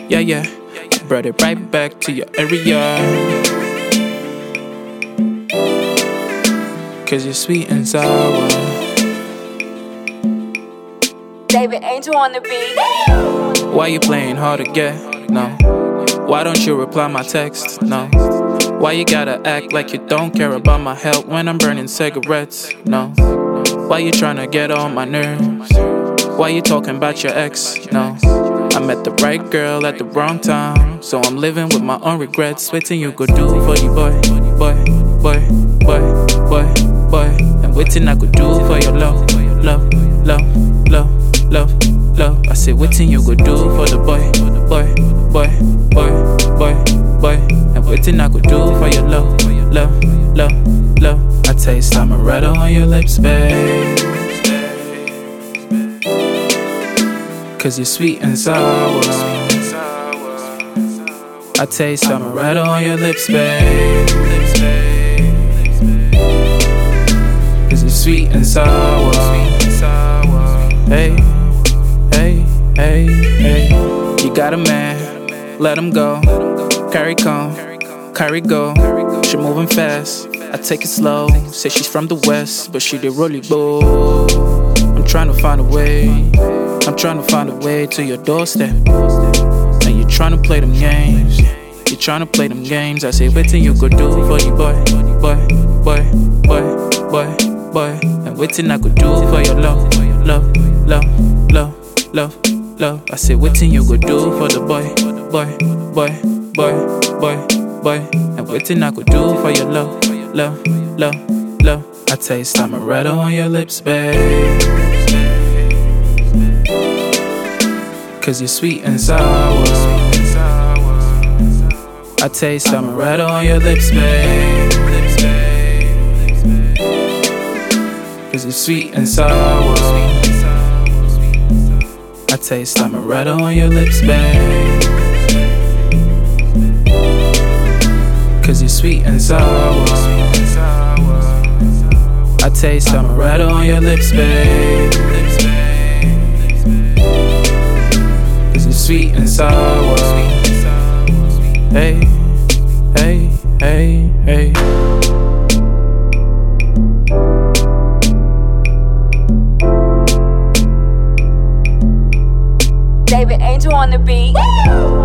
Yeah, yeah, I brought it right back to your area. 'Cause you're sweet and sour. David Angel on the beat. Why you playing hard to get? No. Why don't you reply my text? No. Why you gotta act like you don't care about my health when I'm burning cigarettes? No. Why you tryna get on my nerves? Why you talking about your ex? No. I met the right girl at the wrong time, so I'm living with my own regrets. Waiting you could do for you, boy, boy, boy, boy, boy, boy. And waiting I could do for your love, love, love, love, love, love. I said waiting you could do for the boy, boy, boy, boy, boy, boy. And waiting I could do for your love, love, love, love. I taste amaretto on your lips, babe. 'Cause you're sweet and sour. I taste amaretto on your lips, babe. 'Cause you're sweet and sour. Hey, hey, hey, hey. You got a man, let him go. Carry come, carry go. She moving fast, I take it slow. Say she's from the west, but she did rolly ball. I'm trying to find a way. I'm trying to find a way to your doorstep. And you're trying to play them games. You're trying to play them games. I say, wait till you could do for you, boy, boy, boy, boy, boy, boy. And wait till I could do for your love, love, love, love, love, love. I say, wait till you could do for the boy, boy, boy, boy, boy, boy. And wait till I could do for your love, love, love, love. I taste amaretto on your lips, babe. 'Cause you're sweet and sour. I taste amaretto on your lips, babe. 'Cause you're sweet and sour. I taste amaretto on your lips, babe. 'Cause you're sweet and sour. I taste amaretto on your lips, babe. Sweet and sour. Hey, hey, hey, hey. David Angel on the beat.